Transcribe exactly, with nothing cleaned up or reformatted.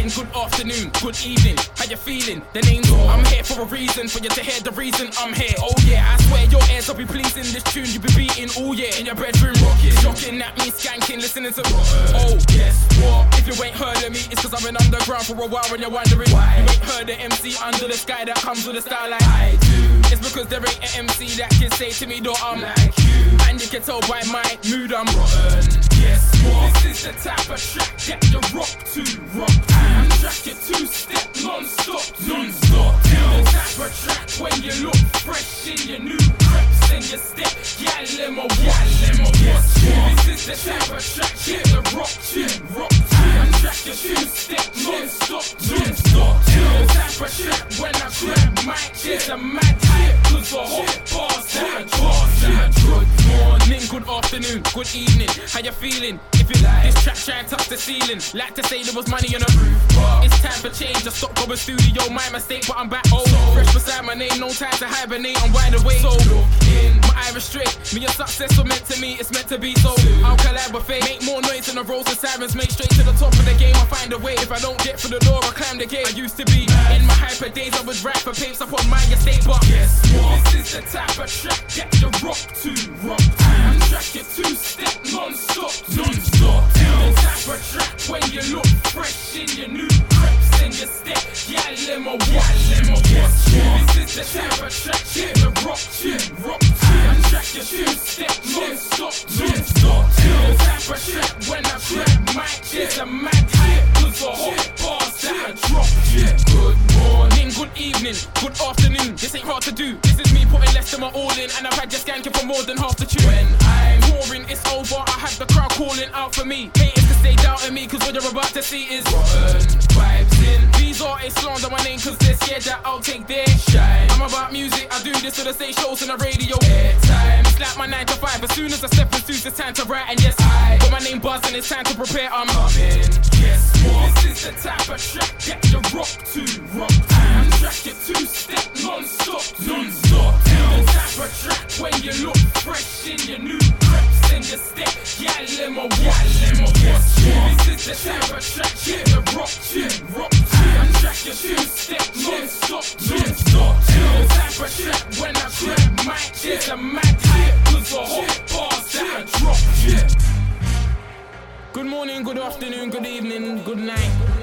morning, good afternoon, good evening. How you feeling? The name's all. I'm here for a reason, for you to hear the reason I'm here. Oh yeah, I swear your ears will be pleasing. This tune you be beating all year in your bedroom, rocking, shocking at me, skanking, listening to. Oh, guess what? If you ain't heard of me, it's cause I've been underground for a while and you're wondering why. You ain't heard the M C under the sky that comes with a style like I do. It's because there ain't an M C that can say to me, though I'm like you. And you can tell by my mood I'm rotten. Guess what? This is the type of track that you rock to, rock to. And track your two-step non-stop, non-stop. The type of track when you look fresh in your new creps and your step. Yeah, limo, yeah, limo, guess what? This is the type of track that you rock to, rock to. And track your two-step non-stop, non-stop. The type of track when I grab mic, it's a mad hype. Cause a hot boss, that boss, that good morning, good afternoon, good evening. How you feeling? If you like this track, try and touch the ceiling. Like to say there was money on the roof, but it's time for change. I stopped going studio, my mistake, but I'm back. Oh, fresh beside my name, no time to hibernate. I'm wide awake. So look in my Irish straight. Me and success were meant to me, it's meant to be. So I'll collab with fate, make more noise than the rolls and sirens. Make straight to the top of the game. I find a way. If I don't get through the door, I climb the gate. I used to be in my hyper days. I was right for papes up on my estate, but guess what? This is the type of track that you rock to, rock to. And track your two-step non-stop, non-stop. The type of track when you look fresh in your new creps and your step. Yeah, limo, yeah, limo, guess what? This is the type of track that you rock to, rock to. And track your two-step non-stop, non-stop. The type of track when I grab mic, it's a mad hype. Cause a hot boss that I drop. Yeah, good morning, good evening, good afternoon. This ain't hard to do. This is me putting less than my all in, and I've had you skanking for more than half the tune. When I'm touring, it's over. I have the crowd calling out for me. Haters to stay doubting me, cause what you're about to see is rotten vibes in. These are a slander my name, cause they're scared that I'll take their shine. I'm about music, I do this for the stage shows on the radio. Airtime, it's like my nine to five. As soon as I step in suits, it's time to write. And yes, I got my name buzzing, it's time to prepare. I'm coming. Guess what? This is the type of track that you rock to, rock to. And track your two-step non-stop, non-stop. The type of track when you look fresh in your new creps and your step. Yeah, limo, yeah, limo, guess what? This is the type of track that you rock to, rock to. And track your two-step non-stop, non-stop. The type of track when I grab mic, it's a mad hype. Cause a hot boss that I drop, yeah. Good morning, good afternoon, good evening, good night.